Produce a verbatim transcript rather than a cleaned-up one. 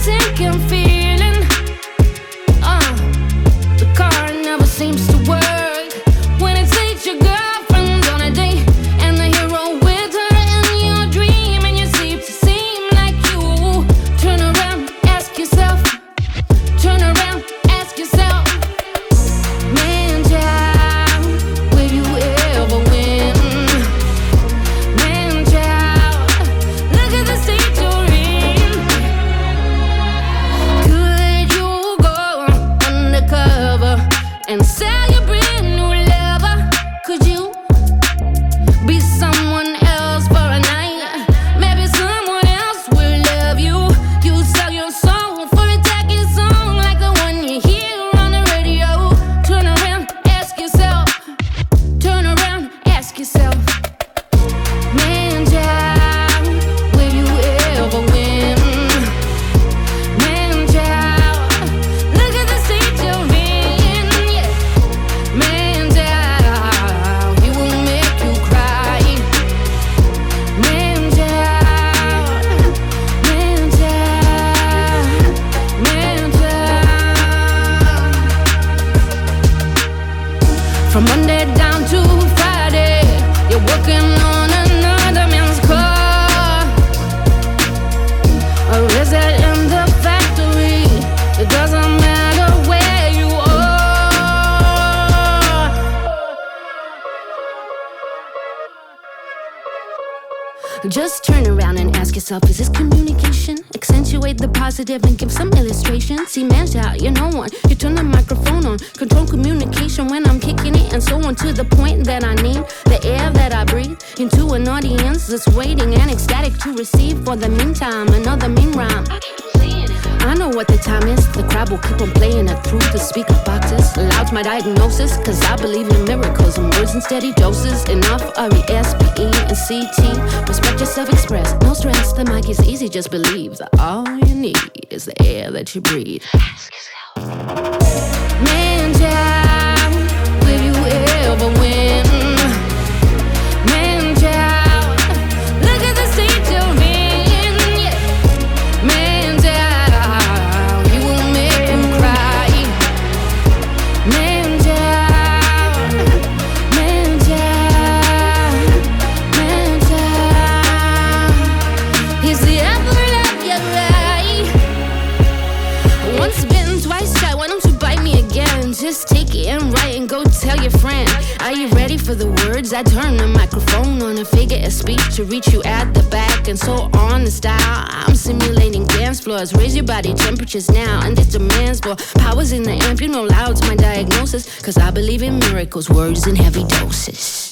sinking feeling. Uh, the car never seems to work when it takes your girlfriend on a date, and the hero with her in your dream, and you seem to seem like you. Turn around, ask yourself. Turn around, ask yourself. Man, child, will you ever win? Man, child, look at the state you're in. Could you go undercover and sell your brand new lover? Could you be someone else for a night? Maybe someone else will love you. You sell your soul for a tacky song like the one you hear on the radio. Turn around, ask yourself. Turn around, ask yourself. Man, child, will you ever win? Man, child, look at the state you're in. Yeah. Man, child, he will make you cry. Man, child, man, child, man, child. From Monday down to Friday, you're working on another man's car. Or is it in the factory? It doesn't matter where you are. Just turn around and ask yourself, is this communication? Accentuate the positive and give some illustration. See, man, child, you're no one. You turn the microphone on, control communication when I'm kicking it, and so on, to the point that I need the air that I breathe into an audience that's waiting and ecstatic to receive. For the meantime, another mean rhyme. I know what the time is. The crowd will keep on playing it through the speaker boxes. Loud's my diagnosis, cause I believe in miracles and words in steady doses. Enough R E S P E and C T. Respect yourself, express, no stress. The mic is easy, just believe that all you need is the air that you breathe. Ask yourself. Man, child, will you ever win? Man, child, look at the state you're in. Yeah. Man, child, he will make you cry. Man, child, man, child, man, child. He's the apple of your eye. Once bitten, twice shy. Why don't you bite me again? Just take it and write and go tell your friend. Are you ready for the words? I turn the microphone on a figure of speech to reach you at the back, and so on the style. I'm simulating dance floors. Raise your body temperatures now, and this demands more. Powers in the amp, you know loud's my diagnosis, cause I believe in miracles, words in heavy doses.